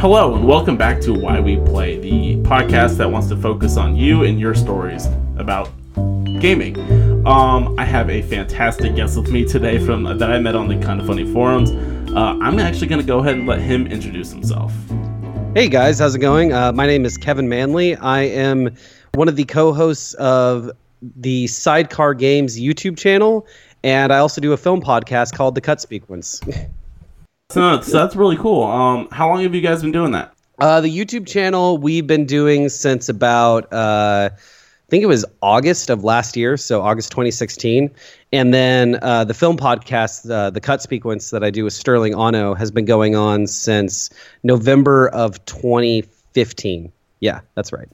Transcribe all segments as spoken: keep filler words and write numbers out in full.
Hello and welcome back to Why We Play, the podcast that wants to focus on you and your stories about gaming. Um, I have a fantastic guest with me today from that I met on the Kinda Funny forums. Uh, I'm actually going to go ahead and let him introduce himself. Hey guys, how's it going? Uh, my name is Kevin Manley. I am one of the co-hosts of the Sidecar Games YouTube channel, and I also do a film podcast called The Cut Sequence. So, so that's really cool. Um, how long have you guys been doing that? Uh, the YouTube channel we've been doing since about, uh, I think it was August of last year, so August twenty sixteen. And then uh, the film podcast, uh, The Cut Sequence that I do with Sterling Ono, has been going on since November of twenty fifteen. Yeah, that's right.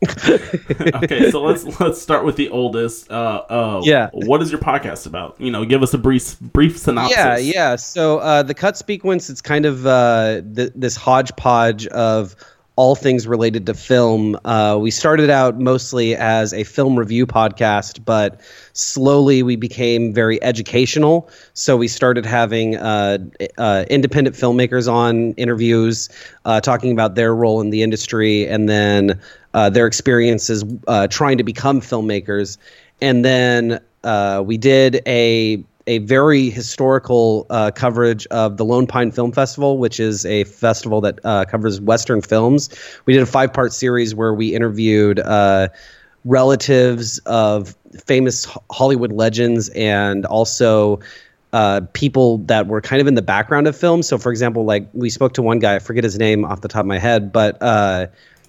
Okay, so let's let's start with the oldest. Uh, uh, yeah. What is your podcast about? You know, give us a brief brief synopsis. Yeah, yeah. So uh, the Cut Sequence, it's kind of uh, th- this hodgepodge of all things related to film. Uh, we started out mostly as a film review podcast, but slowly we became very educational. So we started having uh, uh, independent filmmakers on interviews, uh, talking about their role in the industry and then uh, their experiences uh, trying to become filmmakers. And then uh, we did a a very historical uh, coverage of the Lone Pine Film Festival, which is a festival that uh, covers Western films. We did a five-part series where we interviewed uh, relatives of famous Hollywood legends and also uh, people that were kind of in the background of film. So, for example, like we spoke to one guy, I forget his name off the top of my head, but uh,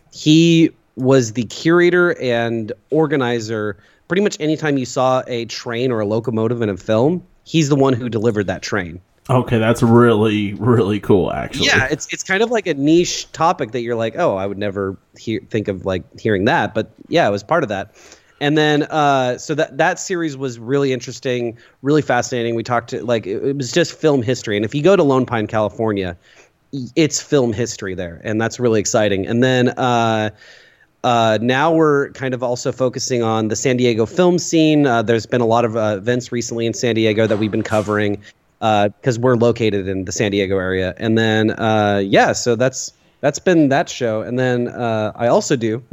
he was the curator and organizer. Pretty much anytime you saw a train or a locomotive in a film, he's the one who delivered that train. Okay, that's really, really cool, actually. Yeah, it's it's kind of like a niche topic that you're like, oh, I would never hear, think of like hearing that. But yeah, it was part of that. And then uh, so that, that series was really interesting, really fascinating. We talked to like it, it was just film history. And if you go to Lone Pine, California, it's film history there. And that's really exciting. And then uh Uh, now we're kind of also focusing on the San Diego film scene. Uh, there's been a lot of uh, events recently in San Diego that we've been covering because uh, we're located in the San Diego area. And then, uh, yeah, so that's that's been that show. And then uh, I also do.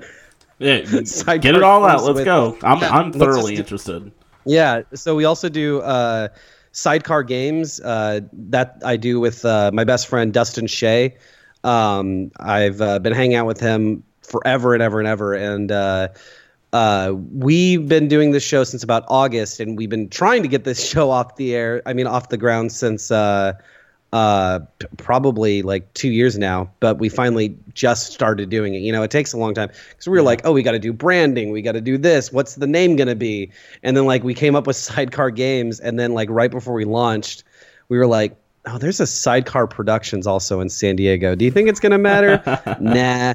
Yeah, get it all out. Let's with, go. I'm yeah, I'm thoroughly do, interested. Yeah, so we also do uh, Sidecar Games uh, that I do with uh, my best friend Dustin Shea. Um, I've uh, been hanging out with him forever and ever and ever. And uh, uh, we've been doing this show since about August, and we've been trying to get this show off the air, I mean, off the ground since uh, uh, p- probably like two years now. But we finally just started doing it. You know, it takes a long time because we were like, oh, we got to do branding. We got to do this. What's the name going to be? And then like we came up with Sidecar Games. And then like right before we launched, we were like, oh, there's a Sidecar Productions also in San Diego. Do you think it's going to matter? Nah.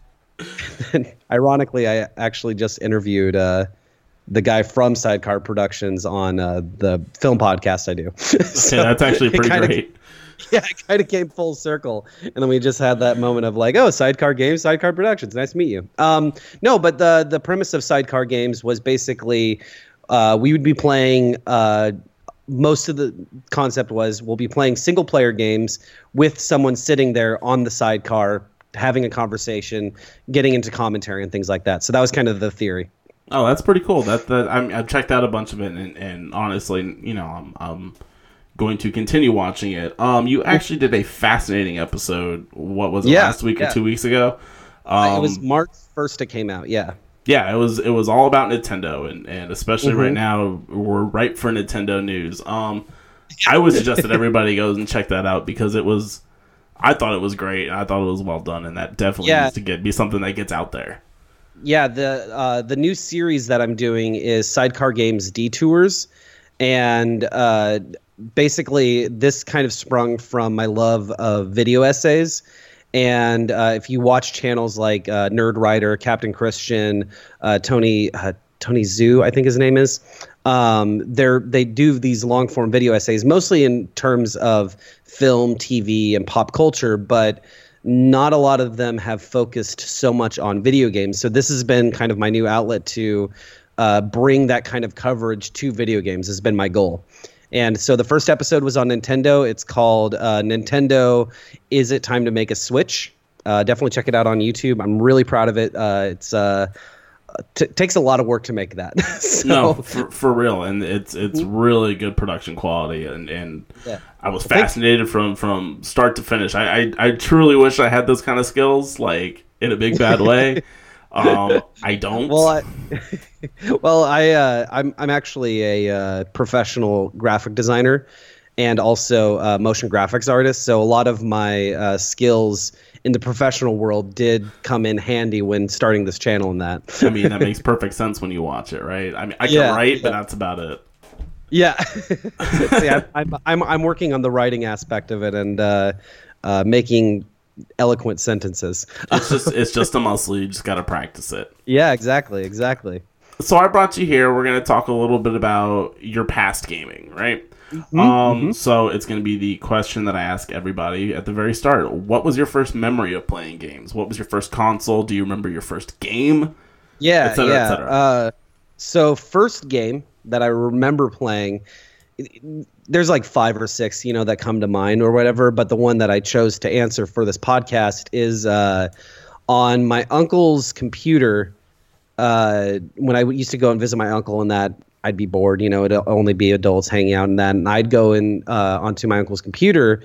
Ironically, I actually just interviewed uh, the guy from Sidecar Productions on uh, the film podcast I do. So okay, that's actually pretty kinda, great. Yeah, it kind of came full circle. And then we just had that moment of like, oh, Sidecar Games, Sidecar Productions. Nice to meet you. Um, no, but the, the premise of Sidecar Games was basically uh, we would be playing uh, most of the concept was we'll be playing single player games with someone sitting there on the sidecar having a conversation, getting into commentary and things like that. So that was kind of the theory. Oh, that's pretty cool. That that I I've checked out a bunch of it, and, and honestly, you know, I'm, I'm going to continue watching it. Um, you actually did a fascinating episode. What was it, yeah, last week yeah. or two weeks ago? Um, um, it was March first. It came out. Yeah. Yeah, it was it was all about Nintendo, and, and especially mm-hmm. right now we're ripe for Nintendo news. Um, I would suggest that everybody goes and check that out because it was. I thought it was great. I thought it was well done, and that definitely yeah. needs to get be something that gets out there. Yeah, the uh, the new series that I'm doing is Sidecar Games Detours, and uh, basically this kind of sprung from my love of video essays. And uh, if you watch channels like uh, Nerd Writer, Captain Christian, uh, Tony uh, Tony Zhu, I think his name is. Um, they're they do these long form video essays, mostly in terms of film, T V, and pop culture, but not a lot of them have focused so much on video games. So this has been kind of my new outlet to uh, bring that kind of coverage to video games. Has been my goal. And so the first episode was on Nintendo. It's called uh, Nintendo, Is It Time to Make a Switch? Uh, definitely check it out on YouTube. I'm really proud of it. Uh, it's uh, t- takes a lot of work to make that. so, no, for, for real, and it's it's really good production quality, and and yeah. I was well, fascinated from from start to finish. I, I I truly wish I had those kind of skills, like in a big bad way. um, I don't. Well, I, well, I uh, I'm I'm actually a uh, professional graphic designer and also a motion graphics artist. So a lot of my uh, skills in the professional world did come in handy when starting this channel and that. I mean, that makes perfect sense when you watch it, right? I mean, I can Yeah, write, yeah. but that's about it. Yeah, See, I, I'm I'm I'm working on the writing aspect of it and uh, uh, making eloquent sentences. It's just it's just a muscle. You just got to practice it. Yeah, exactly, exactly. So I brought you here. We're going to talk a little bit about your past gaming, right? Mm-hmm, um. mm-hmm. So it's going to be the question that I ask everybody at the very start. What was your first memory of playing games? What was your first console? Do you remember your first game? Yeah, Et cetera, et yeah. cetera. Uh, so first game that I remember playing, there's like five or six, you know, that come to mind or whatever. But the one that I chose to answer for this podcast is uh, on my uncle's computer. Uh, when I used to go and visit my uncle and that, I'd be bored, you know, it'd only be adults hanging out and that. And I'd go in uh, onto my uncle's computer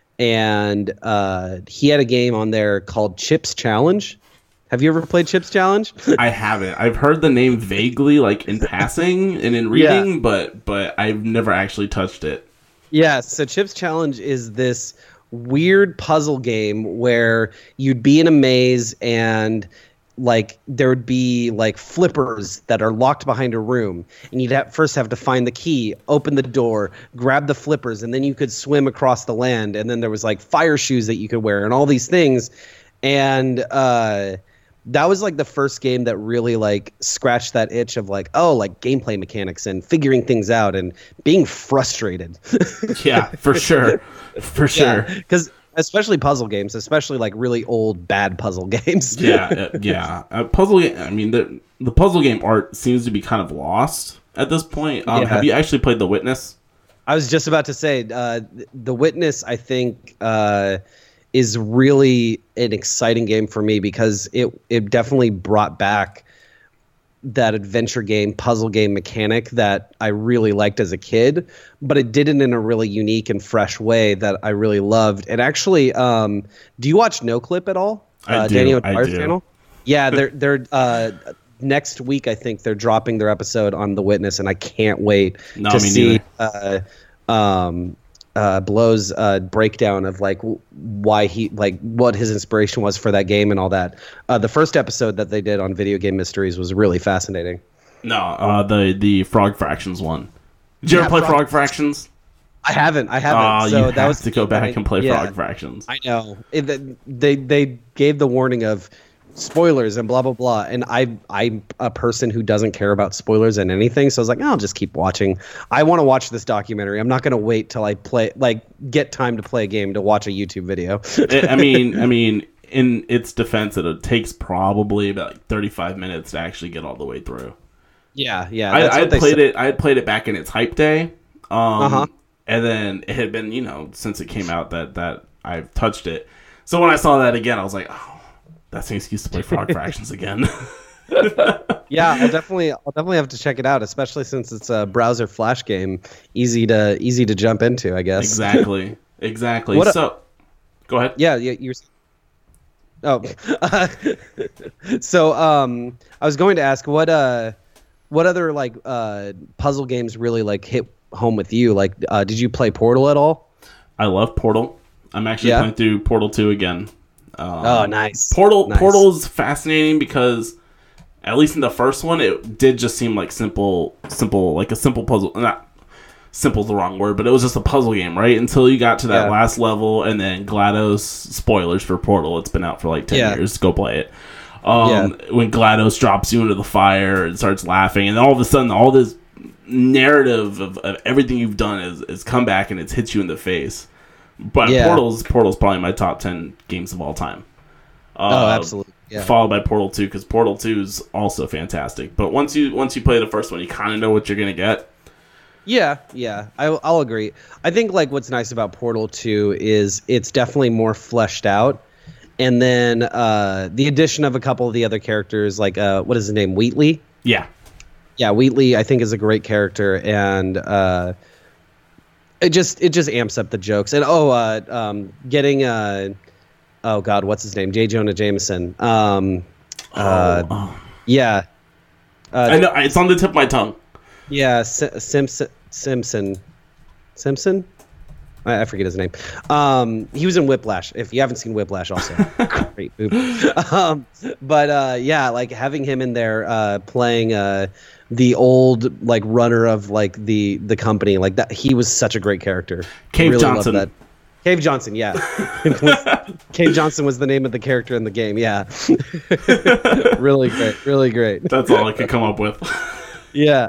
and uh, he had a game on there called Chips Challenge. Have you ever played Chips Challenge? I haven't. I've heard the name vaguely, like in passing and in reading, Yeah. but but I've never actually touched it. Yeah, so Chips Challenge is this weird puzzle game where you'd be in a maze and like there would be like flippers that are locked behind a room and you'd have, first have to find the key, open the door, grab the flippers, and then you could swim across the land, and then there was like fire shoes that you could wear and all these things. And uh that was like the first game that really like scratched that itch of like, oh, like gameplay mechanics and figuring things out and being frustrated. Yeah, for sure. For sure. Because especially puzzle games, especially like really old bad puzzle games. yeah, uh, yeah. Uh, puzzle game. I mean, the the puzzle game art seems to be kind of lost at this point. Um, Yeah. Have you actually played The Witness? I was just about to say, uh, The Witness, I think, uh, is really an exciting game for me because it it definitely brought back that adventure game, puzzle game mechanic that I really liked as a kid, but it did it in a really unique and fresh way that I really loved. And actually, um, do you watch No Clip at all? I uh, do, Danny I O'Dwyer's do. channel? Yeah, they're they're uh, next week. I think they're dropping their episode on The Witness, and I can't wait No, to me see uh, um, uh, Blow's uh, breakdown of like w- why he like what his inspiration was for that game and all that. Uh, the first episode that they did on Video Game Mysteries was really fascinating. No, uh, the the Frog Fractions one. Did you Yeah, ever play Frog- Frog Fractions? I haven't. I haven't. Oh, so you that have was to go back and play yeah, Frog Fractions. I know. It, they they gave the warning of spoilers and blah blah blah, and I I'm a person who doesn't care about spoilers and anything, so I was like, oh, I'll just keep watching. I want to watch this documentary. I'm not going to wait till I play like get time to play a game to watch a YouTube video. It- I mean, I mean, in its defense, it takes probably about like thirty-five minutes to actually get all the way through. yeah, yeah. I, that's I what had they played said. it. I had played it back in its hype day, um, Uh-huh. and then it had been, you know, since it came out that that I've touched it. So when I saw that again, I was like, oh, that's an excuse to play Frog Fractions again. Yeah, I'll definitely I'll definitely have to check it out, especially since it's a browser flash game, easy to easy to jump into, I guess. Exactly, exactly. What a- so, go ahead. Yeah, yeah, you're. Oh, so um, I was going to ask what uh, what other like uh puzzle games really like hit home with you? Like, uh, did you play Portal at all? I love Portal. I'm actually Yeah? playing through Portal two again. Um, Oh, nice. Portal Nice. Portal is fascinating because at least in the first one, it did just seem like simple, simple, like a simple puzzle. Not simple's the wrong word, but it was just a puzzle game, right? Until you got to that Yeah. last level, and then GLaDOS, spoilers for Portal, it's been out for like ten Yeah. years. Go play it. Um, When GLaDOS drops you into the fire and starts laughing, and all of a sudden, all this narrative of, of everything you've done is, is come back and it's hit you in the face. But Yeah. Portal's Portal's probably my top ten games of all time. Oh, Uh, absolutely. Yeah. Followed by Portal two, because Portal two is also fantastic. But once you once you play the first one, you kind of know what you're gonna get. Yeah, yeah, I, I'll agree. I think like what's nice about Portal two is it's definitely more fleshed out, and then uh, the addition of a couple of the other characters, like uh, what is his name, Wheatley? Yeah, yeah, Wheatley, I think is a great character, and uh, it just it just amps up the jokes. And oh, uh, um, getting uh, oh god, what's his name? J. Jonah Jameson. Um, uh, oh. Yeah, uh, I know it's on the tip of my tongue. Yeah, S- Simpson, Simpson, Simpson. I, I forget his name. Um, he was in Whiplash. If you haven't seen Whiplash, also great movie. Um, but uh, yeah, like having him in there uh, playing uh, the old like runner of like the the company, like that. He was such a great character. Cave really Johnson. Loved that. Cave Johnson, yeah. Cave Johnson was the name of the character in the game. Yeah, really great, really great. That's all I could come up with. Yeah.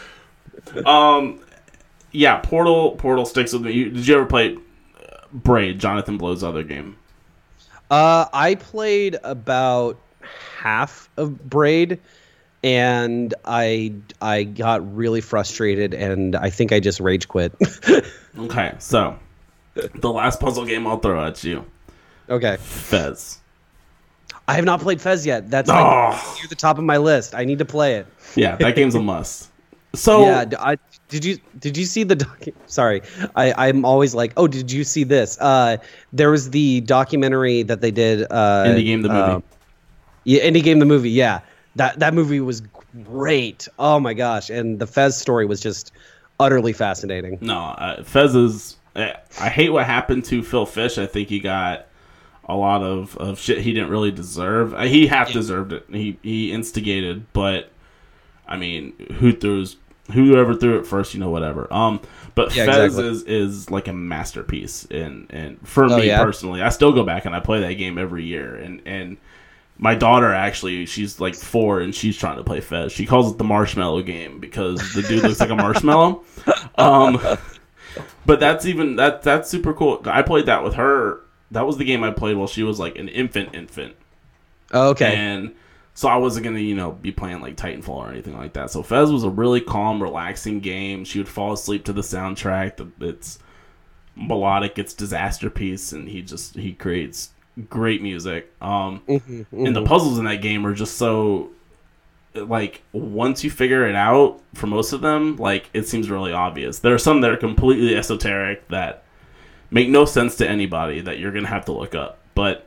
um, yeah. Portal. Portal sticks with me. You, did you ever play Braid? Jonathan Blow's other game. Uh, I played about half of Braid, and I I got really frustrated, and I think I just rage quit. Okay, so the last puzzle game I'll throw at you. Okay. Fez. I have not played Fez yet. That's Oh. like near the top of my list. I need to play it. Yeah, that game's a must. So yeah, d- I, did you did you see the doc? Sorry, I I'm always like, oh, did you see this? Uh, there was the documentary that they did. Uh, Indie Game the movie. Uh, yeah, Indie Game the movie. Yeah, that that movie was great. Oh my gosh, and the Fez story was just utterly fascinating. No, uh, Fez is. I hate what happened to Phil Fish. I think he got a lot of, of shit he didn't really deserve. Uh, he half deserved it. He he instigated, but I mean, who throws whoever threw it first, you know, whatever. Um, but Yeah, Fez exactly. is is like a masterpiece, and and for Oh, me yeah? personally, I still go back and I play that game every year, and and. My daughter, actually, she's like four, and she's trying to play Fez. She calls it the marshmallow game because the dude looks like a marshmallow. Um, but that's even that that's super cool. I played that with her. That was the game I played while she was like an infant, infant. Okay. And so I wasn't gonna, you know, be playing like Titanfall or anything like that. So Fez was a really calm, relaxing game. She would fall asleep to the soundtrack. The, it's melodic. It's disaster piece, and he just he creates great music. Um, Mm-hmm, mm-hmm. and the puzzles in that game are just so, like, once you figure it out, for most of them, like, it seems really obvious. There are some that are completely esoteric that make no sense to anybody that you're gonna have to look up. But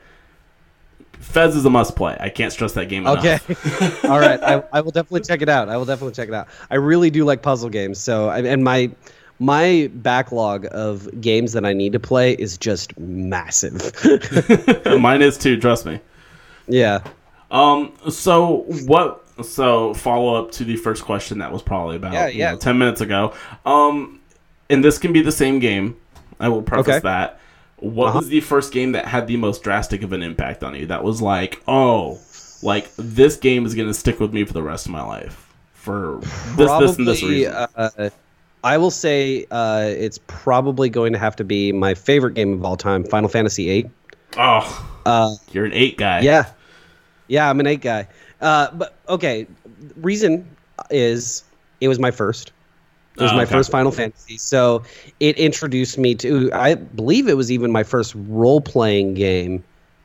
Fez is a must play. I can't stress that game enough. Okay. All right. I, I will definitely check it out. I will definitely check it out. I really do like puzzle games. So, I- and my my backlog of games that I need to play is just massive. Mine is too, trust me. Yeah. Um. So what? So follow up to the first question that was probably about Yeah, you yeah. know, ten minutes ago. Um, and this can be the same game. I will preface Okay. that. What Uh-huh. was the first game that had the most drastic of an impact on you? That was like, oh, like this game is gonna stick with me for the rest of my life for this, this, and this Probably, reason. Uh, I will say uh, it's probably going to have to be my favorite game of all time, Final Fantasy eight. oh, Uh, you're an eight guy. yeah. Yeah, I'm an eight guy. Uh, but, okay, reason is it was my first. It was Oh, my okay. first Final Fantasy, so it introduced me to. I believe it was even my first role-playing game.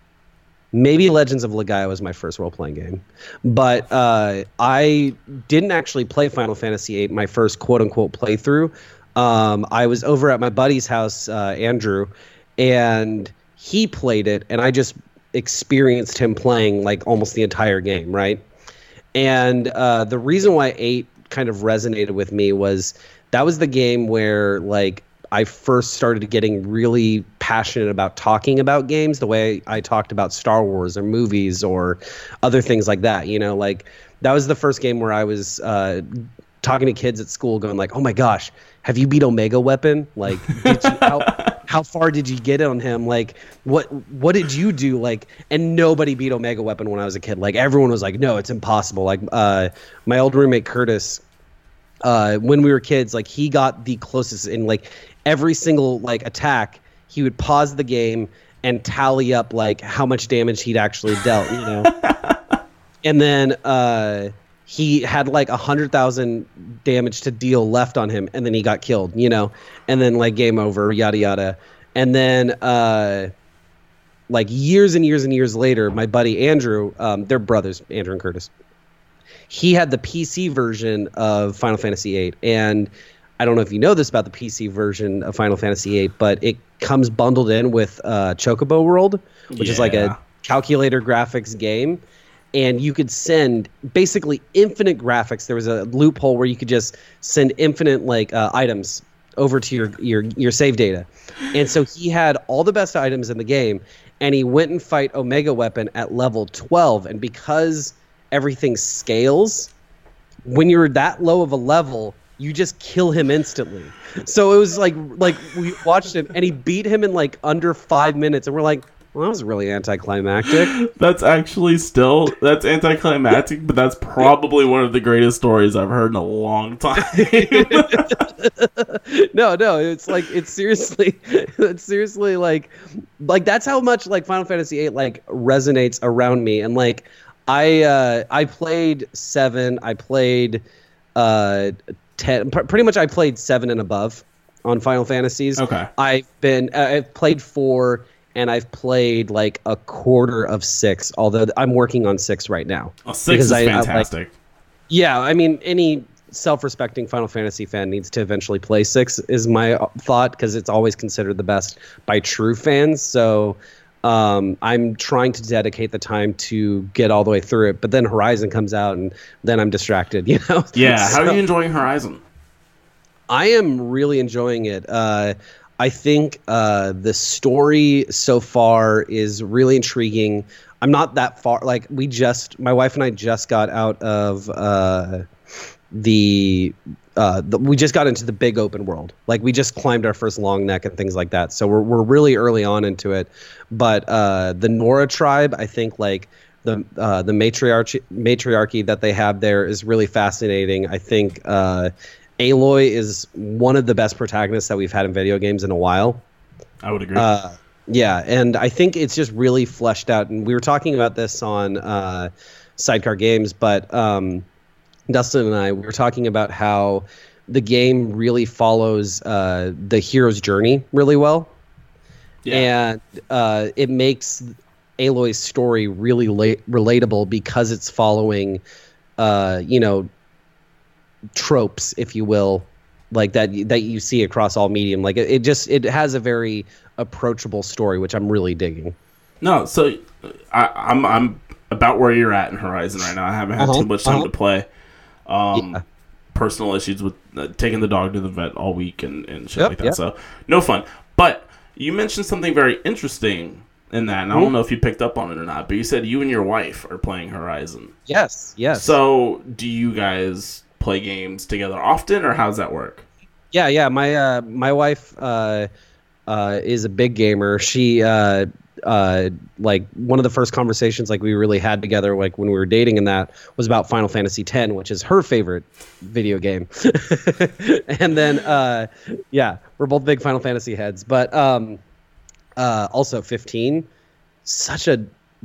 Maybe Legends of Legaia was my first role-playing game, but uh, I didn't actually play Final Fantasy eight. My first quote-unquote playthrough. Um, I was over at my buddy's house, uh, Andrew, and he played it, and I just experienced him playing like almost the entire game, right? And uh, the reason why eight kind of resonated with me was that was the game where like I first started getting really passionate about talking about games the way I talked about Star Wars or movies or other things like that. You know, like that was the first game where I was uh, talking to kids at school going like, oh my gosh, have you beat Omega Weapon? Like, did you, how, how far did you get on him? Like, what what did you do? Like, and nobody beat Omega Weapon when I was a kid. Like, everyone was like, no, it's impossible. Like, uh, my old roommate Curtis, uh, when we were kids, like he got the closest in like every single like attack. He would pause the game and tally up like how much damage he'd actually dealt. You know, and then uh, he had like a hundred thousand damage to deal left on him, and then he got killed. You know, and then like game over, yada yada, and then. Uh, like years and years and years later, my buddy Andrew, um, they're brothers, Andrew and Curtis. He had the P C version of Final Fantasy eight, and I don't know if you know this about the P C version of Final Fantasy eight, but it comes bundled in with uh, Chocobo World, which yeah. is like a calculator graphics game. And you could send basically infinite graphics. There was a loophole where you could just send infinite like uh, items over to your, your your save data. And so he had all the best items in the game, and he went and fight Omega Weapon at level twelve. And because everything scales, when you're that low of a level, you just kill him instantly. So it was like like we watched him, and he beat him in like under five minutes, and we're like, well, that was really anticlimactic. That's actually still, that's anticlimactic, but that's probably one of the greatest stories I've heard in a long time. no, no, it's like, it's seriously, it's seriously like, like that's how much like Final Fantasy eight like resonates around me. And like, I, uh, I played seven, I played, uh, ten, pr- pretty much I played seven and above on Final Fantasies. Okay. I've been, uh, I've played four, and I've played like a quarter of six, although I'm working on six right now. Oh, six is I, fantastic. I, like, yeah, I mean, any self-respecting Final Fantasy fan needs to eventually play six, is my thought, because it's always considered the best by true fans. So um, I'm trying to dedicate the time to get all the way through it. But then Horizon comes out, and then I'm distracted, you know? Yeah, so, how are you enjoying Horizon? I am really enjoying it. Uh, I think uh, the story so far is really intriguing. I'm not that far. Like we just, my wife and I just got out of uh, the, uh, the, we just got into the big open world. Like we just climbed our first long neck and things like that. So we're we're really early on into it. But uh, the Nora tribe, I think like the uh, the matriarchy matriarchy that they have there is really fascinating. I think. Uh, Aloy is one of the best protagonists that we've had in video games in a while. I would agree. Uh, yeah, and I think it's just really fleshed out. And we were talking about this on uh, Sidecar Games, but um, Dustin and I, we were talking about how the game really follows uh, the hero's journey really well. Yeah. And uh, it makes Aloy's story really la- relatable because it's following, uh, you know, tropes, if you will, like that that you see across all medium. Like it, it just it has a very approachable story, which I'm really digging. No, so I, I'm I'm about where you're at in Horizon right now. I haven't had uh-huh, too much time uh-huh. to play. Um, yeah. Personal issues with uh, taking the dog to the vet all week and, and shit yep, like that. Yep. So no fun. But you mentioned something very interesting in that, and mm-hmm. I don't know if you picked up on it or not, but you said you and your wife are playing Horizon. Yes, yes. So do you guys play games together often, or how does that work? Yeah, yeah. My uh, my wife uh, uh, is a big gamer. She uh, uh, like one of the first conversations like we really had together, like when we were dating, and that was about Final Fantasy X, which is her favorite video game. And then uh, yeah, we're both big Final Fantasy heads. But um, uh, also fifteen, such a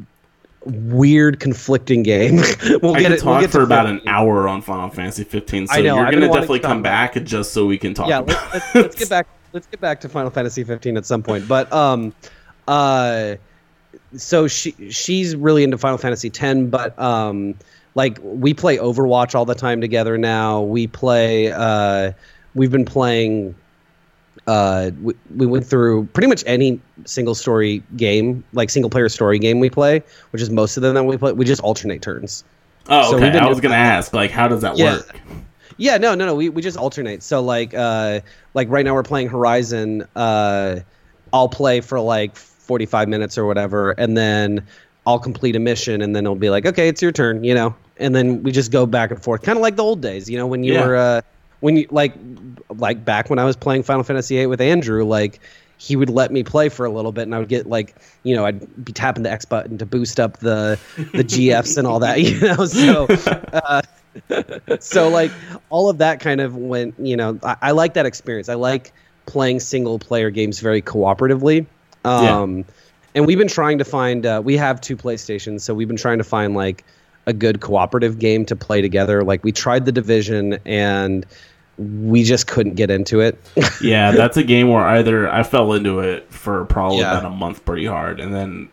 weird, conflicting game. we'll I get could it. talk We'll get for to about fifteen. an hour on Final Fantasy fifteen, so I know, you're I've going been to wanting definitely to come talk back just so we can talk yeah, about let's, it. let's, let's get back. Let's get back to Final Fantasy fifteen at some point. But um, uh, so she she's really into Final Fantasy X, but um, like we play Overwatch all the time together now. We play. Uh, we've been playing. Uh, we, we went through pretty much any single story game, like single player story game we play, which is most of them that we play. We just alternate turns. Oh, so okay. I was going to ask, like, how does that yeah. work? Yeah, no, no, no. We we just alternate. So like, uh, like right now we're playing Horizon. Uh, I'll play for like forty-five minutes or whatever, and then I'll complete a mission, and then it'll be like, okay, it's your turn, you know. And then we just go back and forth, kind of like the old days, you know, when you Yeah. were, uh, when you like, like back when I was playing Final Fantasy eight with Andrew, like he would let me play for a little bit, and I would get like, you know, I'd be tapping the X button to boost up the the G Fs and all that, you know. So. Uh, so like all of that kind of went, you know, I, I like that experience. I like playing single player games very cooperatively. Um, yeah. And we've been trying to find, uh, we have two PlayStations. So we've been trying to find like a good cooperative game to play together. Like we tried The Division and we just couldn't get into it. Yeah. That's a game where either I fell into it for probably yeah. about a month pretty hard. And then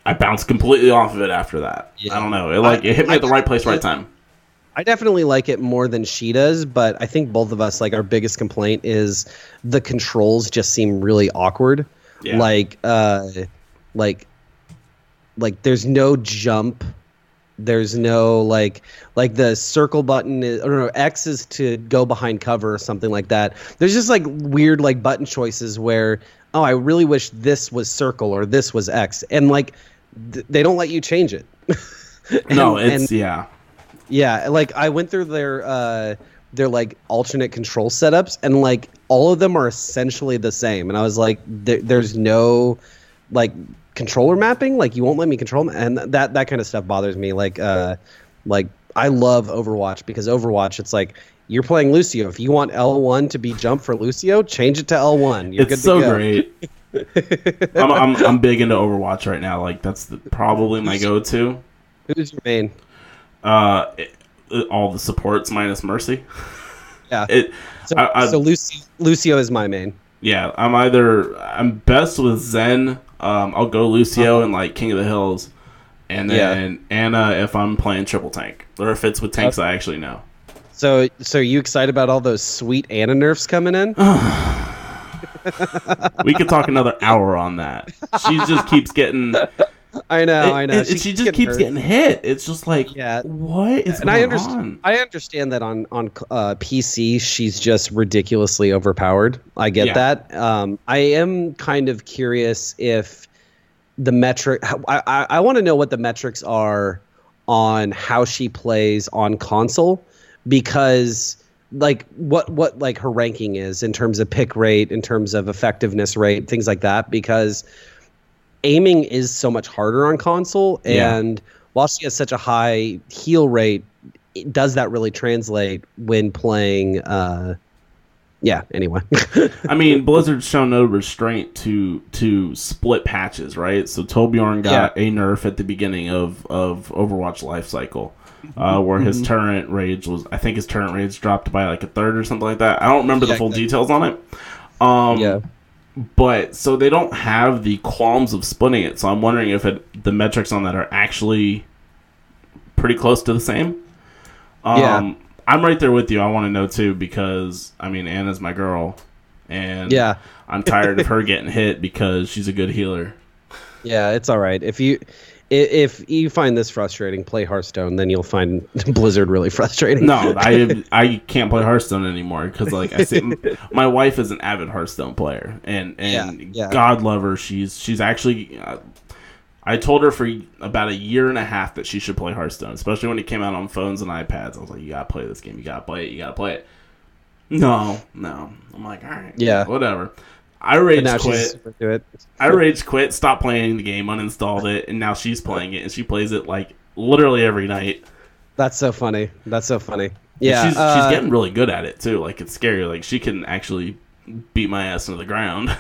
I bounced completely off of it after that. Yeah. I don't know. It like I, it hit me I, at the right place, I, right time. I definitely like it more than she does, but I think both of us, like, our biggest complaint is the controls just seem really awkward. Yeah. Like, uh, like, like there's no jump. There's no like like the circle button is, or no, X is to go behind cover or something like that. There's just like weird like button choices where, oh, I really wish this was circle or this was X, and like th- they don't let you change it. and, no, it's and, yeah. Yeah, like I went through their uh their like alternate control setups, and like all of them are essentially the same, and I was like, there, there's no like controller mapping, like you won't let me control, and that that kind of stuff bothers me. Like uh like I love Overwatch because Overwatch, it's like you're playing Lucio. If you want L one to be jump for Lucio, change it to L one. You're it's good so to go. great. I'm, I'm I'm big into Overwatch right now. Like that's the, probably my go-to. Who's your main? Uh, it, it, all the supports minus Mercy. Yeah. It. So, I, I, so Lucio, Lucio is my main. Yeah, I'm either I'm best with Zen. Um, I'll go Lucio Uh-huh. and like King of the Hills, and then yeah. Anna if I'm playing triple tank, or if it's with tanks okay. I actually know. So, so are you excited about all those sweet Anna nerfs coming in? We could talk another hour on that. She just keeps getting. I know, it, I know. It, she, she just keeps hurt. getting hit. It's just like, yeah. what is and going I understand, on? I understand that on on uh, P C, she's just ridiculously overpowered. I get yeah. that. Um, I am kind of curious if the metric. I I, I want to know what the metrics are on how she plays on console, because like what what like her ranking is in terms of pick rate, in terms of effectiveness rate, things like that, because aiming is so much harder on console, and yeah. while she has such a high heal rate, it, does that really translate when playing? Uh, yeah. Anyway, I mean, Blizzard's shown no restraint to to split patches, right? So Torbjorn got yeah. a nerf at the beginning of of Overwatch life cycle, uh, where his mm-hmm. turret rage was, I think his turret rage dropped by like a third or something like that. I don't remember yeah, the full exactly. details on it. Um, yeah. But so they don't have the qualms of splitting it. So I'm wondering if it, the metrics on that are actually pretty close to the same. Um, yeah. I'm right there with you. I want to know too, because I mean, Anna's my girl, and yeah. I'm tired of her getting hit because she's a good healer. Yeah, it's all right. If you if you find this frustrating, play Hearthstone. Then you'll find Blizzard really frustrating. No, I I can't play Hearthstone anymore because, like I said, my wife is an avid Hearthstone player, and and yeah, yeah. God love her, she's she's actually. Uh, I told her for about a year and a half that she should play Hearthstone, especially when it came out on phones and iPads. I was like, you gotta play this game. You gotta play it. You gotta play it. No, no. I'm like, all right, yeah, whatever. I rage now quit. It. I rage quit, stopped playing the game, uninstalled it, and now she's playing it, and she plays it like literally every night. That's so funny. That's so funny. Yeah, and she's uh, she's getting really good at it too. Like, it's scary. Like, she can actually beat my ass into the ground.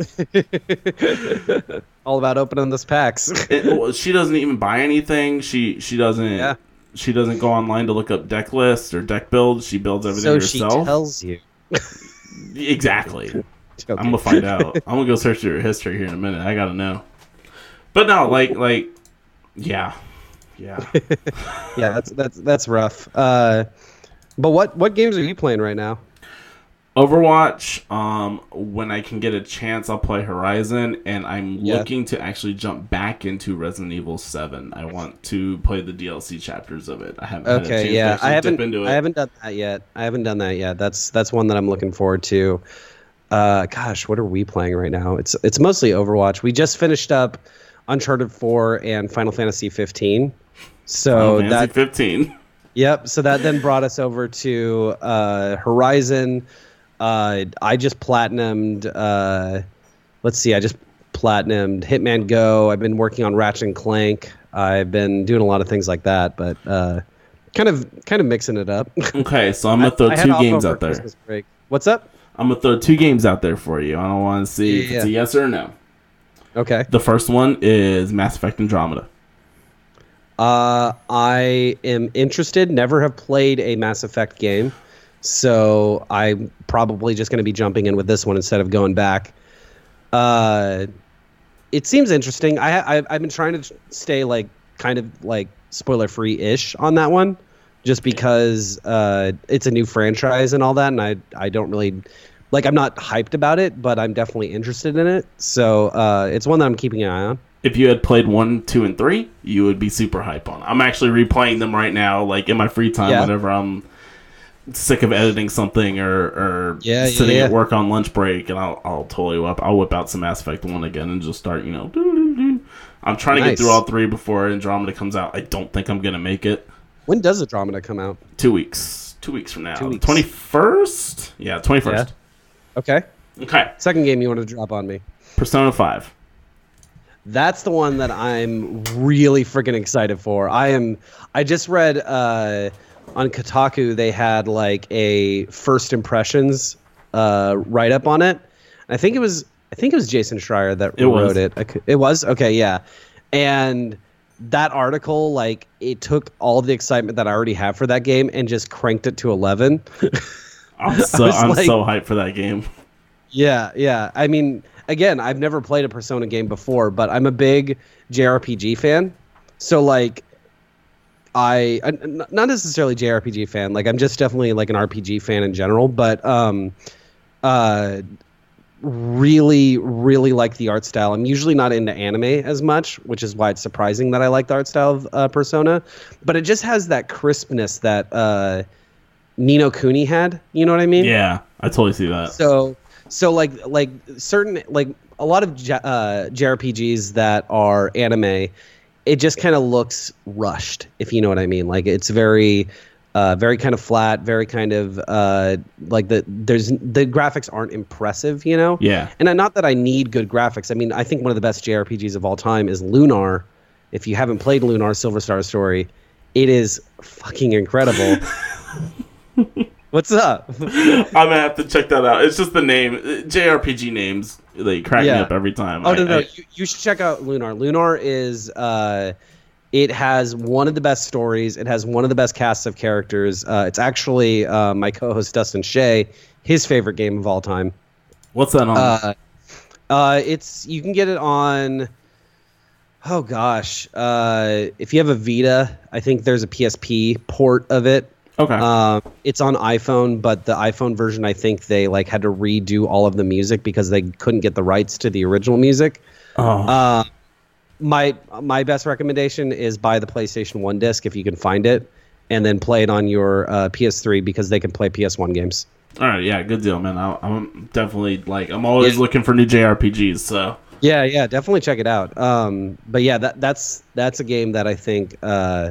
All about opening those packs. it, well, she doesn't even buy anything. She she doesn't. Yeah. She doesn't go online to look up deck lists or deck builds. She builds everything so herself. So she tells you. Exactly. Okay. I'm gonna find out. I'm gonna go search through her history here in a minute. I gotta know. But no, like, like, yeah, yeah, yeah. That's that's that's rough. Uh, but what what games are you playing right now? Overwatch. Um, when I can get a chance, I'll play Horizon, and I'm yeah. looking to actually jump back into Resident Evil seven. I want to play the D L C chapters of it. I haven't. Okay, had a chance yeah, to I haven't. Dip into it. I haven't done that yet. I haven't done that yet. That's that's one that I'm looking forward to. Uh, gosh, what are we playing right now? It's it's mostly Overwatch. We just finished up Uncharted four and Final Fantasy fifteen. So Final that Fantasy fifteen. Yep. So that then brought us over to uh, Horizon. Uh, I just platinumed. Uh, let's see. I just platinumed Hitman Go. I've been working on Ratchet and Clank. I've been doing a lot of things like that, but uh, kind of kind of mixing it up. Okay, so I'm gonna throw I, two I games out there. Break. What's up? I'm gonna throw two games out there for you. I don't want to see yeah, if it's a yes or a no. Okay. The first one is Mass Effect Andromeda. Uh, I am interested. Never have played a Mass Effect game, so I'm probably just going to be jumping in with this one instead of going back. Uh, it seems interesting. I, I I've been trying to stay like kind of like spoiler free ish on that one, just because uh, it's a new franchise and all that, and I I don't really like. I'm not hyped about it, but I'm definitely interested in it. So uh, it's one that I'm keeping an eye on. If you had played one, two, and three, you would be super hype on. I'm actually replaying them right now, like in my free time, yeah. whenever I'm sick of editing something or, or yeah, sitting yeah, yeah. at work on lunch break, and I'll I'll totally whip I'll whip out some Mass Effect one again and just start, you know. Doo-doo-doo. I'm trying to nice. get through all three before Andromeda comes out. I don't think I'm gonna make it. When does Andromeda come out? Two weeks. Two weeks from now. Two weeks. twenty-first? Yeah, twenty-first. Yeah. Okay. Okay. Second game you want to drop on me? Persona five. That's the one that I'm really freaking excited for. I am. I just read uh, on Kotaku they had like a first impressions uh, write up on it. I think it was. I think it was Jason Schreier that it wrote was. it. It was okay, yeah. And that article, like, it took all the excitement that I already have for that game and just cranked it to eleven. I'm so I'm like, so hyped for that game. Yeah, yeah. I mean, again, I've never played a Persona game before, but I'm a big J R P G fan. So, like, I, I not necessarily J R P G fan. Like, I'm just definitely like an R P G fan in general. But um, uh, really, really like the art style. I'm usually not into anime as much, which is why it's surprising that I like the art style of uh, Persona. But it just has that crispness that uh, Ni no Kuni had. You know what I mean? Yeah, I totally see that. So. So like like certain like a lot of J- uh, J R P Gs that are anime, it just kind of looks rushed, if you know what I mean. Like it's very, uh, very kind of flat, very kind of uh, like the there's the graphics aren't impressive, you know. Yeah. And not that I need good graphics. I mean, I think one of the best J R P Gs of all time is Lunar. If you haven't played Lunar Silver Star Story, it is fucking incredible. What's up? I'm gonna have to check that out. It's just the name. J R P G names, they crack yeah. me up every time. Oh I, no, no, I, you, you should check out Lunar. Lunar is, uh, it has one of the best stories. It has one of the best casts of characters. Uh, it's actually uh, my co-host Dustin Shea, his favorite game of all time. What's that on? Uh, uh, it's you can get it on. Oh gosh, uh, if you have a Vita, I think there's a P S P port of it. Okay. Um, it's on iPhone, but the iPhone version, I think they like had to redo all of the music because they couldn't get the rights to the original music. Oh. Uh, my my best recommendation is buy the PlayStation one disc if you can find it, and then play it on your uh, P S three because they can play P S one games. All right, yeah, good deal, man. I, I'm definitely like I'm always yeah. looking for new J R P Gs. So yeah, yeah, definitely check it out. Um, but yeah, that that's that's a game that I think. Uh,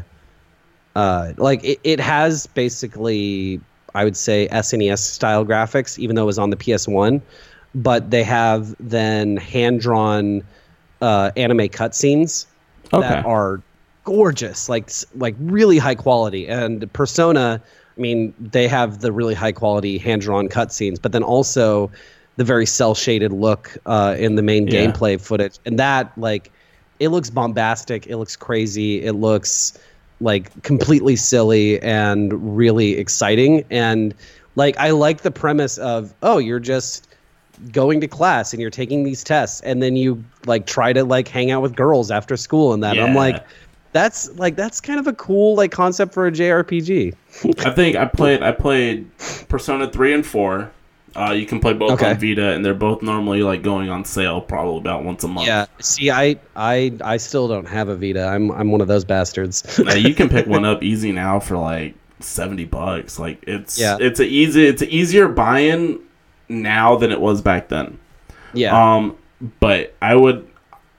Uh, like it, it has basically, I would say S N E S style graphics, even though it was on the P S one, but they have then hand drawn uh, anime cutscenes okay. that are gorgeous, like like really high quality. And Persona, I mean, they have the really high quality hand drawn cutscenes, but then also the very cel shaded look uh, in the main yeah. gameplay footage, and that like it looks bombastic, it looks crazy, it looks like completely silly and really exciting. And like I like the premise of, oh, you're just going to class and you're taking these tests and then you like try to like hang out with girls after school and that. Yeah. I'm like, that's like that's kind of a cool like concept for a J R P G. I think I played I played Persona three and four. Uh, you can play both okay. on Vita, and they're both normally like going on sale, probably about once a month. Yeah. See, I, I, I still don't have a Vita. I'm, I'm one of those bastards. Now, you can pick one up easy now for like seventy bucks. Like it's, yeah. it's a easy, it's an easier buy-in now than it was back then. Yeah. Um, but I would,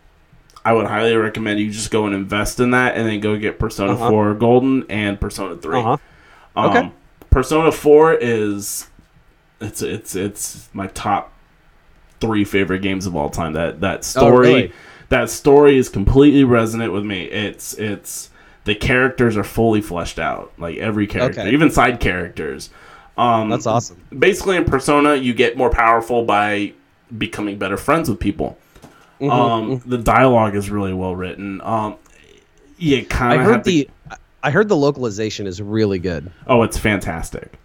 I would highly recommend you just go and invest in that, and then go get Persona uh-huh. four Golden and Persona three. Uh-huh. Um, okay. Persona four is. It's it's it's my top three favorite games of all time. That that story, oh, really? that story is completely resonant with me. It's it's the characters are fully fleshed out, like every character, okay. even side characters. Um, That's awesome. Basically, in Persona, you get more powerful by becoming better friends with people. Mm-hmm, um, mm-hmm. The dialogue is really well written. Um, you kind I of heard have to, the I heard the localization is really good. oh, it's fantastic.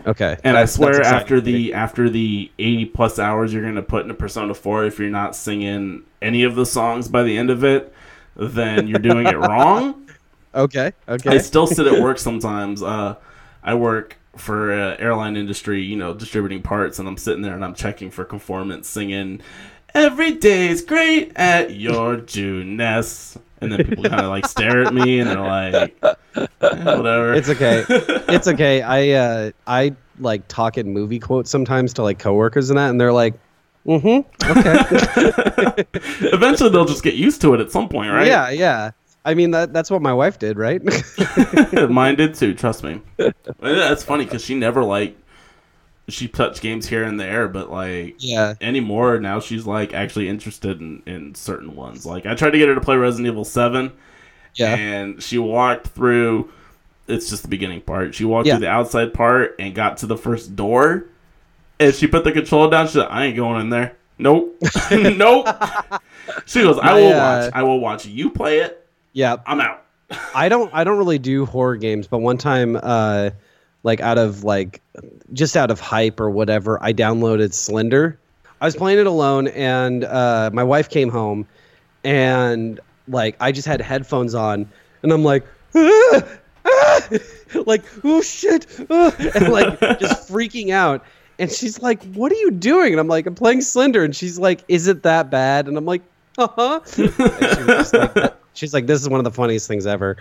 Okay. And That's- I swear, that's after exciting. the after the eighty plus hours you're gonna put into Persona four, if you're not singing any of the songs by the end of it, then you're doing it wrong. Okay. Okay. I still sit at work sometimes. Uh, I work for uh, airline industry, you know, distributing parts, and I'm sitting there and I'm checking for conformance, singing "Every Day's Great at Your Juness," and then people kind of like stare at me and they're like, eh, "Whatever." It's okay. It's okay. I uh, I like talk in movie quotes sometimes to like coworkers and that, and they're like, "Mm-hmm, okay." Eventually, they'll just get used to it at some point, right? Yeah, yeah. I mean that that's what my wife did, right? Mine did too. Trust me. That's funny because she never like she touched games here and there, but like Yeah. anymore now she's like actually interested in, in certain ones. Like I tried to get her to play Resident Evil seven, Yeah. and she walked through. It's just the beginning part. She walked Yeah. through the outside part and got to the first door, and she put the control down. She said, "I ain't going in there. Nope, nope." She goes, "I My, will uh, watch. I will watch you play it. Yeah. I'm out." I don't I don't really do horror games, but one time uh like out of like just out of hype or whatever, I downloaded Slender. I was playing it alone and uh my wife came home and like I just had headphones on and I'm like "Ah, ah," like oh shit ah," and like just freaking out. And she's like, "What are you doing?" And I'm like, "I'm playing Slender." And she's like, "Is it that bad?" And I'm like, "Uh-huh." And she was just like, she's like, "This is one of the funniest things ever."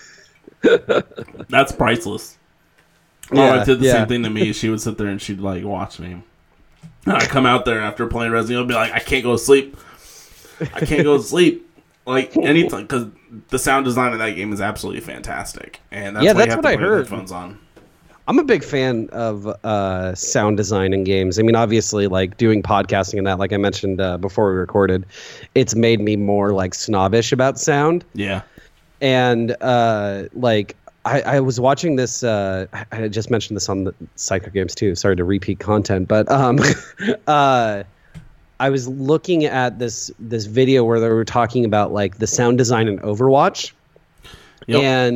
That's priceless. My Yeah, wife did the yeah. same thing to me. She would sit there and she'd like watch me. And I'd come out there after playing Resident Evil and be like, "I can't go to sleep. I can't go to sleep." Like anytime, because the sound design of that game is absolutely fantastic, and that's Yeah, why that's you have what to I put your heard. headphones on. I'm a big fan of uh, sound design in games. I mean, obviously, like doing podcasting and that, like I mentioned uh, before we recorded, it's made me more like snobbish about sound. Yeah, And uh, like I, I was watching this. Uh, I, I just mentioned this on the Psycho Games too. Sorry to repeat content, but um, uh, I was looking at this this video where they were talking about like the sound design in Overwatch, Yep. and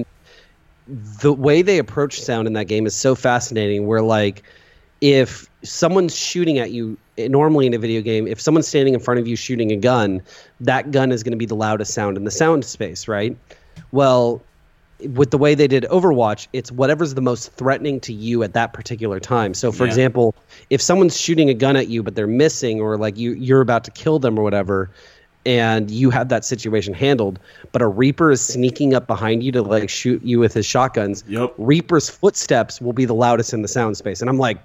the way they approach sound in that game is so fascinating. Where like if someone's shooting at you, normally in a video game, if someone's standing in front of you shooting a gun, that gun is going to be the loudest sound in the sound space, right? Well, with the way they did Overwatch, it's whatever's the most threatening to you at that particular time. So, for Yeah. example, if someone's shooting a gun at you, but they're missing, or like you, you're about to kill them or whatever, and you have that situation handled, but a Reaper is sneaking up behind you to like shoot you with his shotguns, Yep. Reaper's footsteps will be the loudest in the sound space. And I'm like,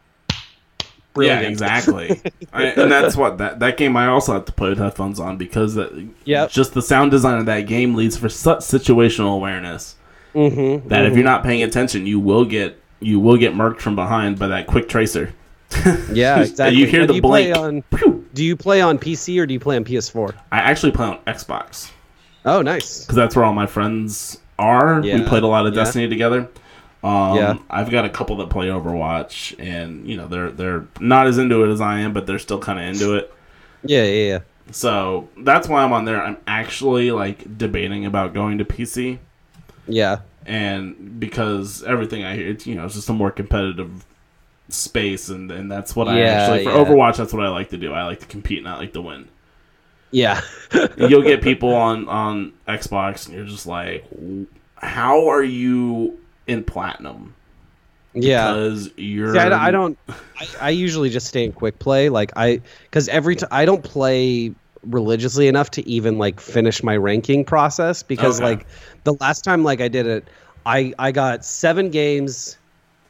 brilliant. Yeah, exactly. I, and that's what that that game I also have to put headphones on because that, Yep. just the sound design of that game leads for such situational awareness Mm-hmm, that if you're not paying attention, you will get you will get murked from behind by that quick tracer. Yeah, exactly. You hear Now, the do you play blink. on, Pew! do you play on P C or do you play on P S four? I actually play on Xbox Oh, nice. because that's where all my friends are. We Yeah, played a lot of yeah. Destiny together. Um, Yeah. I've got a couple that play Overwatch, and you know they're they're not as into it as I am, but they're still kind of into it. Yeah, yeah, yeah. So that's why I'm on there. I'm actually like debating about going to P C, Yeah. and because everything I hear, it's you know, it's just a more competitive space, and, and that's what I Yeah, actually for yeah. Overwatch. That's what I like to do. I like to compete, not like to win. Yeah. You'll get people on on Xbox, and you're just like, how are you in platinum? Yeah. Because you're. See, I, I don't. I, I usually just stay in quick play. Like I, because every time I don't play religiously enough to even like finish my ranking process. Because Okay. like the last time like I did it, I I got seven games.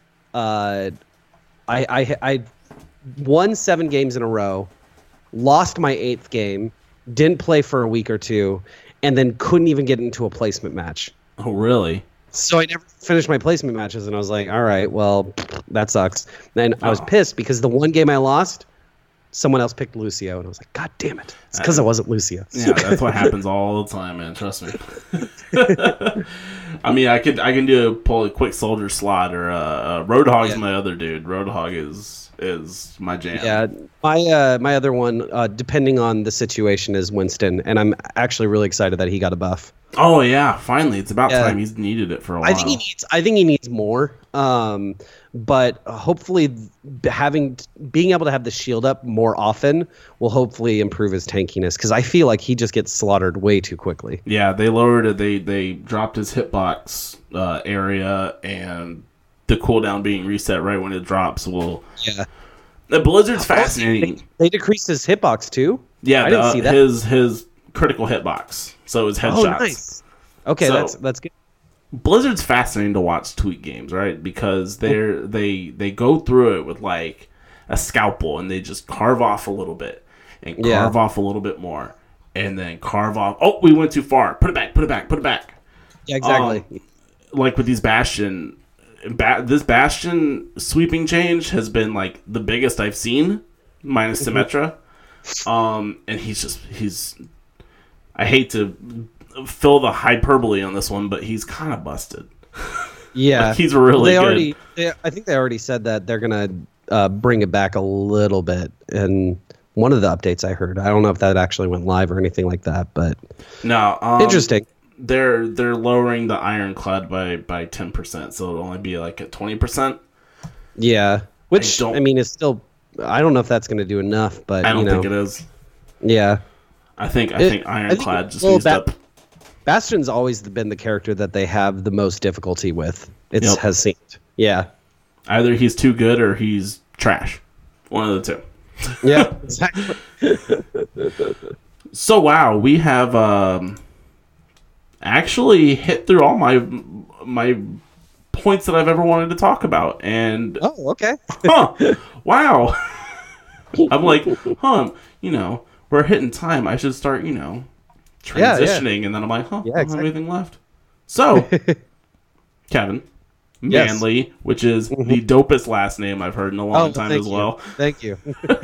Uh, I I I won seven games in a row, lost my eighth game, didn't play for a week or two, and then couldn't even get into a placement match. Oh, really? So I never finished my placement matches, and I was like, all right, well, that sucks. Then I was Oh. pissed because the one game I lost, someone else picked Lucio, and I was like, God damn it. It's because I wasn't Lucio. Yeah, that's what happens all the time, man. Trust me. I mean, I could I can do a pull a quick soldier slot or uh, uh, Roadhog's Yeah. my other dude. Roadhog is is my jam. Yeah, my uh, my other one, uh, depending on the situation, is Winston, and I'm actually really excited that he got a buff. Oh yeah, finally, it's about Yeah. time. He's needed it for a while. I think he needs. I think he needs more. Um, but hopefully, having being able to have the shield up more often will hopefully improve his tankiness. Because I feel like he just gets slaughtered way too quickly. Yeah, they lowered it. They they dropped his hitbox uh, area, and the cooldown being reset right when it drops will. Yeah. The Blizzard's fascinating. They, they decreased his hitbox too. Yeah, I didn't the, see that. his his critical hitbox. So his headshots. Oh, nice. Okay, So- that's that's good. Blizzard's fascinating to watch tweak games, right? Because they're they they go through it with like a scalpel and they just carve off a little bit and carve Yeah. off a little bit more and then carve off. Oh, we went too far. Put it back. Put it back. Put it back. Yeah, exactly. Um, like with these Bastion, ba- this Bastion sweeping change has been like the biggest I've seen, minus Symmetra. Um, and he's just he's. I hate to fill the hyperbole on this one, but he's kind of busted. Yeah, Like, he's really they good. already. They, I think they already said that they're gonna uh, bring it back a little bit in one of the updates I heard. I don't know if that actually went live or anything like that, but No, um, interesting. They're they're lowering the ironclad by by ten percent, so it'll only be like at twenty percent. Yeah, which I I, don't- mean is still. I don't know if that's gonna do enough, but I don't you know, think it is. yeah. I think I It- think I ironclad think- just well, used that- up. Bastion's always been the character that they have the most difficulty with. It Yep. has seemed. Yeah. Either he's too good or he's trash. One of the two. Yeah. Exactly. So wow, we have um, actually hit through all my my points that I've ever wanted to talk about, and Oh, okay. huh, wow. I'm like, huh, you know, we're hitting time. I should start, you know, Yeah, yeah. transitioning, and then I'm like, huh, Yeah, I don't exactly. have anything left. So, Kevin Yes. Manley, which is the dopest last name I've heard in a long Oh, time thank as you. well. Thank you.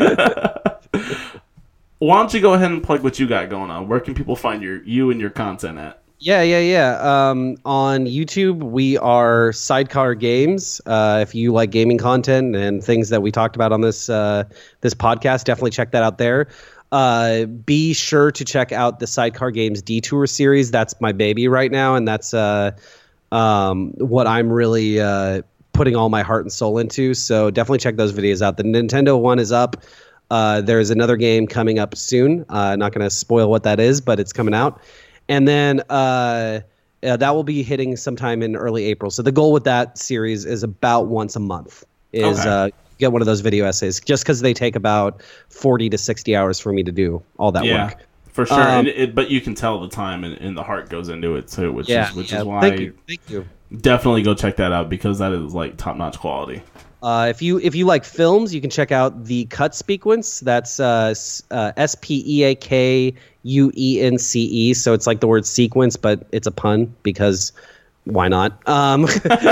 Why don't you go ahead and plug what you got going on? Where can people find your you and your content at? Yeah, yeah, yeah. Um, on YouTube, we are Sidecar Games. Uh, if you like gaming content and things that we talked about on this uh, this podcast, definitely check that out there. Uh, be sure to check out the Sidecar Games Detour series. That's my baby right now, and that's uh, um, what I'm really uh, putting all my heart and soul into. So definitely check those videos out. The Nintendo one is up. Uh, there's another game coming up soon. Uh, not going to spoil what that is, but it's coming out. And then uh, uh, that will be hitting sometime in early April. So the goal with that series is about once a month is Okay. uh, get one of those video essays, just because they take about forty to sixty hours for me to do all that Yeah, work. for sure. Um, and it, but you can tell the time and, and the heart goes into it too, which Yeah, is which yeah. is why Thank you. Thank you. definitely go check that out because that is like top notch quality. Uh, if you if you like films, you can check out the Cut Sequence. That's uh, s- uh, S P E A K U E N C E. So it's like the word sequence, but it's a pun because why not? Um,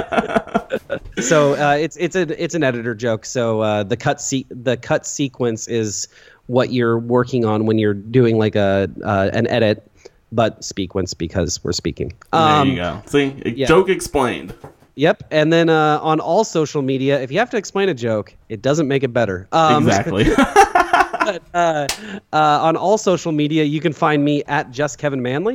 so uh, it's it's a it's an editor joke. So uh, the cut se- the cut sequence is what you're working on when you're doing like a uh, an edit, but sequence because we're speaking. Um, there you go. See, a yeah. joke explained. Yep, and then uh, on all social media, if you have to explain a joke, it doesn't make it better. Um, Exactly. but, uh, uh, on all social media, you can find me at Just Kevin Manley.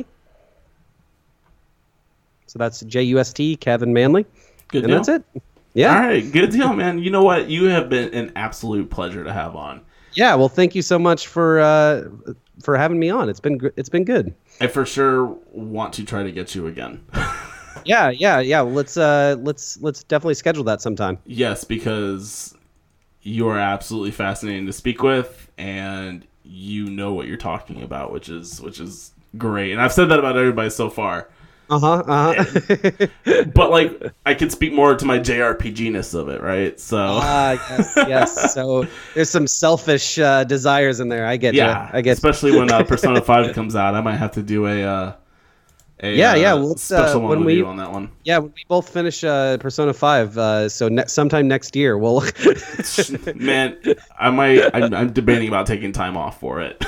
So that's J U S T Kevin Manley, Good and deal. that's it. Yeah, All right, good deal, man. You know what? You have been an absolute pleasure to have on. yeah. Well, thank you so much for uh, for having me on. It's been gr- it's been good. I for sure want to try to get you again. Yeah, yeah, yeah. Well, let's uh, let's let's definitely schedule that sometime. Yes, because you are absolutely fascinating to speak with, and you know what you're talking about, which is which is great. And I've said that about everybody so far. Uh huh. Uh huh. But like, I could speak more to my J R P G-ness of it, right? So Ah, yes, yes. So there's some selfish uh, desires in there. I get yeah, you. I get. especially when uh, Persona five comes out, I might have to do a uh, a Yeah, uh, yeah, well, let's, uh, special one when with we- you on that one. Yeah, when we both finish uh, Persona five, uh, so ne- sometime next year, we'll. Man, I might. I'm, I'm debating about taking time off for it.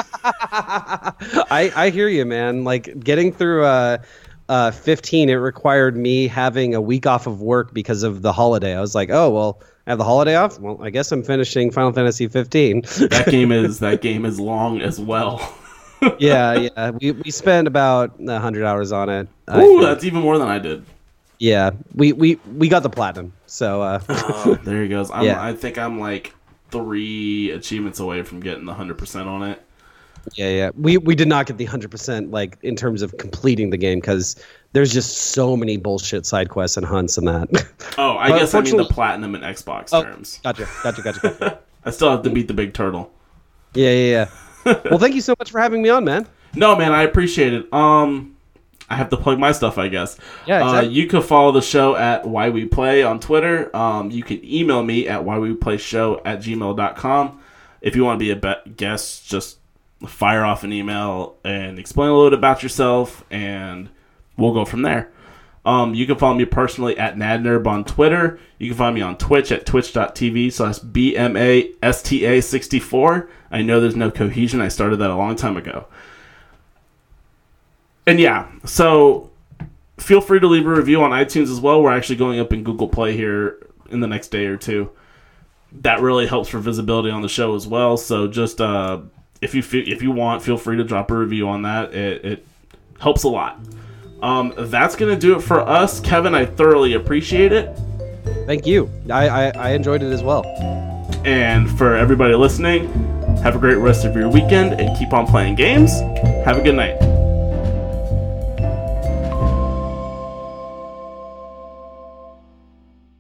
I I hear you, man. Like getting through uh, uh, fifteen, it required me having a week off of work because of the holiday. I was like, oh well, I have the holiday off. Well, I guess I'm finishing Final Fantasy fifteen. That game is that game is long as well. yeah, yeah. We we spent about a hundred hours on it. Ooh, that's even more than I did. Yeah, we we we got the platinum. So uh, oh, there he goes. I'm, yeah. I think I'm like three achievements away from getting the hundred percent on it. Yeah, yeah. We we did not get the hundred percent like in terms of completing the game because there's just so many bullshit side quests and hunts and that. Oh, I guess I mean the platinum in Xbox oh, terms. Gotcha, gotcha, gotcha, gotcha. I still have to beat the big turtle. Yeah, yeah, yeah. Well, thank you so much for having me on, man. No, man, I appreciate it. Um, I have to plug my stuff, I guess. Yeah, exactly. Uh, you can follow the show at Why We Play on Twitter. Um, you can email me at whyweplayshow at gmail dot com. If you want to be a be- guest, just fire off an email and explain a little bit about yourself, and we'll go from there. Um, you can follow me personally at NadNerb on Twitter. You can find me on Twitch at twitch.tv slash BMASTA64. I know there's no cohesion. I started that a long time ago. And yeah, so feel free to leave a review on iTunes as well. We're actually going up in Google Play here in the next day or two. That really helps for visibility on the show as well. So just uh, if you feel, if you want, feel free to drop a review on that. It, it helps a lot. Um, that's going to do it for us. Kevin, I thoroughly appreciate it. Thank you. I, I, I enjoyed it as well. And for everybody listening, have a great rest of your weekend and keep on playing games. Have a good night.